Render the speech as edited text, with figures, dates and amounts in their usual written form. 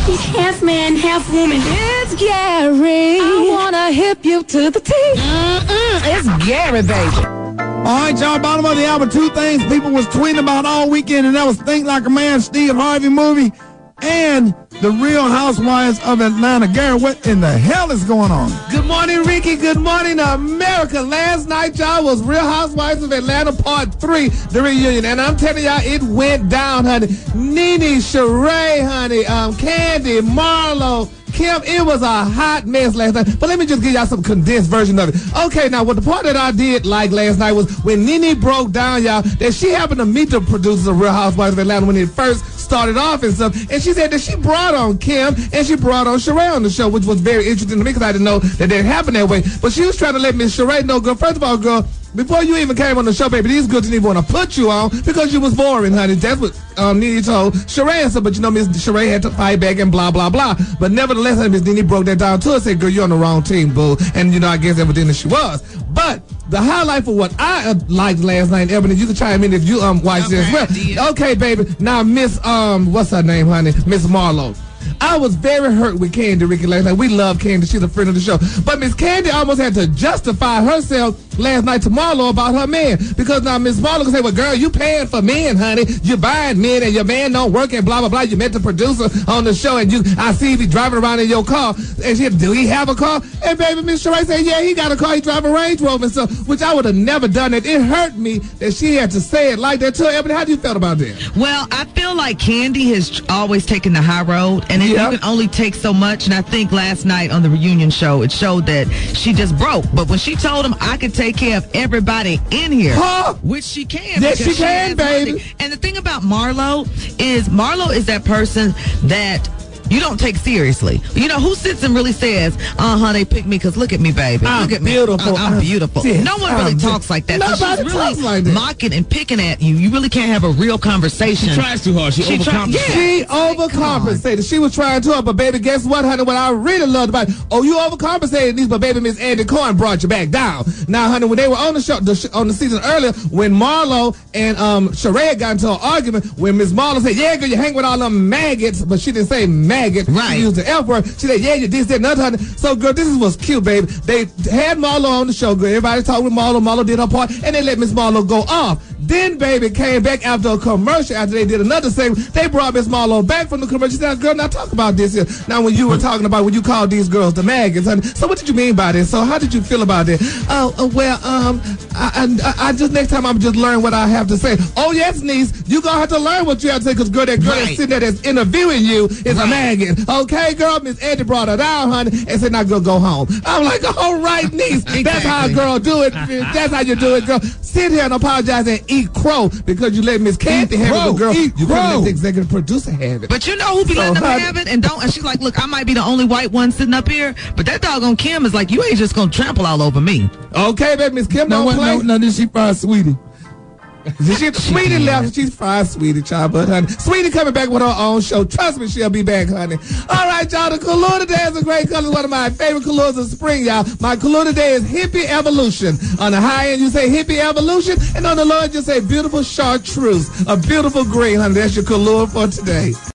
half man, half woman. It's Gary. I wanna hip you to the teeth. It's Gary, baby. All right, y'all, bottom of the hour, two things people was tweeting about all weekend, and that was Think Like a Man, Steve Harvey movie, and the Real Housewives of Atlanta. Gary, what in the hell is going on? Good morning, Ricky. Good morning, America. Last night, y'all, was Real Housewives of Atlanta Part 3, the reunion. And I'm telling y'all, it went down, honey. Nene, Sheree, honey, Candy, Marlo, Kim, it was a hot mess last night. But let me just give y'all some condensed version of it. Okay, now, what the part that I did like last night was when Nene broke down, y'all, that she happened to meet the producers of Real Housewives of Atlanta when it first started off and stuff. And she said that she brought on Kim and she brought on Sheree on the show, which was very interesting to me because I didn't know that it happened that way. But she was trying to let Miss Sheree know, girl, first of all, girl, before you even came on the show, baby, these girls didn't even want to put you on because you was boring, honey. That's what Nene told Sheree and stuff. But, you know, Miss Sheree had to fight back and blah, blah, blah. But nevertheless, Miss Nene broke that down to her and said, girl, you're on the wrong team, boo. And, you know, I guess evidently she was. But the highlight for what I liked last night, Ebony, you can chime in if you watched this as well. Okay, baby. Now, Miss, what's her name, honey? Miss Marlo. I was very hurt with Candy, Ricky, last night. We love Candy. She's a friend of the show. But Miss Candy almost had to justify herself last night to Marlo about her man. Because now Miss Marlo can say, well, girl, you paying for men, honey. You buying men and your man don't work and blah, blah, blah. You met the producer on the show and I see he driving around in your car. And she said, do he have a car? And baby, Miss Sheree said, yeah, he got a car. He drive a Range Rover and stuff, which I would have never done it. It hurt me that she had to say it like that to her. Ebony, how do you feel about that? Well, I feel like Candy has always taken the high road, and you can only take so much. And I think last night on the reunion show, it showed that she just broke. But when she told him, I could take care of everybody in here, which she can. Yes, she can, baby. Money. And the thing about Marlo is that person that you don't take seriously. You know, who sits and really says, they picked me because look at me, baby. Look at beautiful. Me. I'm beautiful. No one really talks like that. Nobody she's talks really like that. mocking and picking at you. You really can't have a real conversation. She tries too hard. She overcompensates. She overcompensated. She was trying to, but baby, guess what, honey? What I really loved about it, you overcompensated these, but baby, Miss Andy Cohen brought you back down. Now, honey, when they were on the show, on the season earlier, when Marlo and Sheree got into an argument, when Miss Marlo said, yeah, girl, you hang with all them maggots, but she didn't say maggot. Right. She used the F word. She said, yeah, you this, that, and other, honey. So, girl, this was cute, baby. They had Marlo on the show, girl. Everybody talked with Marlo. Marlo did her part, and they let Miss Marlo go off. Then, baby, came back after a commercial, after they did another segment. They brought Miss Marlo back from the commercial. She said, girl, now talk about this here. Now, when you were talking about when you called these girls the maggots, honey. So what did you mean by this? So how did you feel about it? I just, next time I'm just learn what I have to say. Oh, yes, niece, you gonna have to learn what you have to say, because girl, that girl that's sitting there that's interviewing you is a maggot. Okay, girl, Miss Andy brought her down, honey, and said, now girl, go home. I'm like, all right, niece, that's how a girl do it. That's how you do it, girl. Sit here and apologize and eat crow because you let Miss Candy have it, girl. You couldn't let the executive producer have it. But you know who be letting them have it and don't? And she's like, look, I might be the only white one sitting up here, but that doggone Kim is like, you ain't just gonna trample all over me. Okay, baby, Miss Kim don't play. No, then she fried Sweetie. Sweetie left. She's fried Sweetie, child, but honey, Sweetie coming back with her own show. Trust me, she'll be back, honey. All right, y'all. The color today is a great color. One of my favorite colors of spring, y'all. My color today is Hippie Evolution. On the high end, you say Hippie Evolution, and on the low end, you say Beautiful Chartreuse, a beautiful green, honey. That's your color for today.